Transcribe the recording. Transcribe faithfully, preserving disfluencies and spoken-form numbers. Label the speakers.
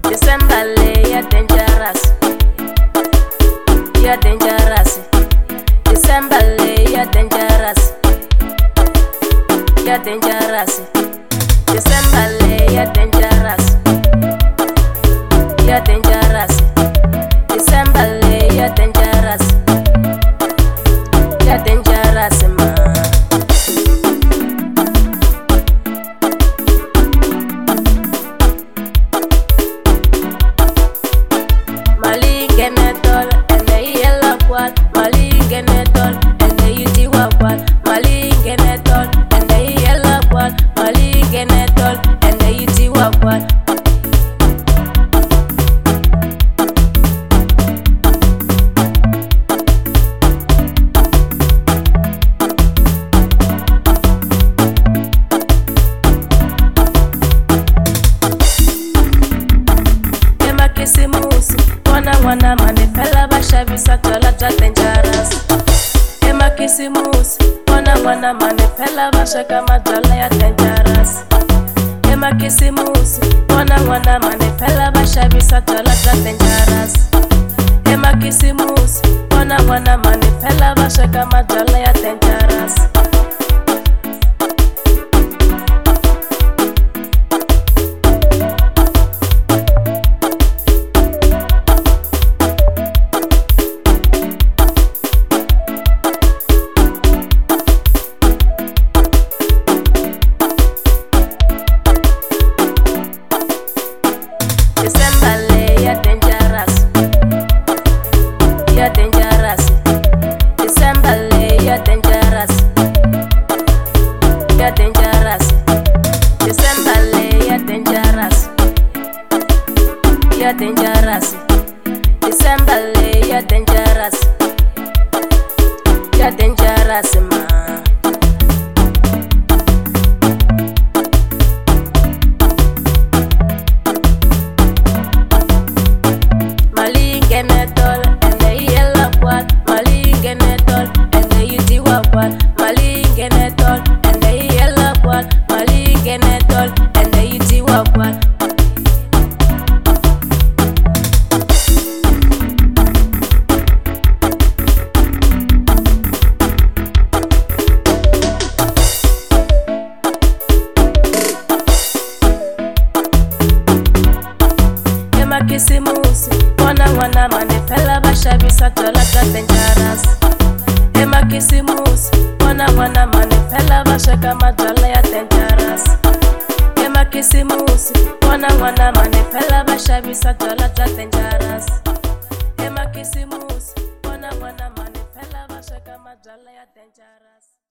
Speaker 1: December le ya dangerous, ya dangerous. December le ya dangerous, ya dangerous. December le ya dangerous, ya dangerous. December le ya dangerous, ya dangerous ma. Malingenetol ene yela kwal, malingenetol ene yitiwa kwal, malingenetol ene yela kwal, malingenetol ene yitiwa kwal. Kisimusi, wana wana manefela bashabisa tola ja dangerous. Ema kisimusi, wana wana manefela bashaka majala ya dangerous. Ema kisimusi, wana wana manefela bashabisa tola ja dangerous. Ema kisimusi, wana wana manefela bashaka majala ya dangerous. December le ya dangerous, ya dangerous. December le ya dangerous, ya dangerous. December le ya dangerous, ya dangerous. December le ya dangerous, ya dangerous ma. Malingenetol ene yela kwal, malingenetol ene yitiwa kwal, malingenetol ene yela kwal, malingenetol ene yitiwa kwal. Ema kisimusi, wana wana manefela bashabisa tola ja dangerous. Ema kisimusi, wana wana manefela bashaka majala ya dangerous. Ema kisimusi, wana wana manefela bashabisa tola ja dangerous. Ema kisimusi, wana wana manefela bashaka majala ya dangerous.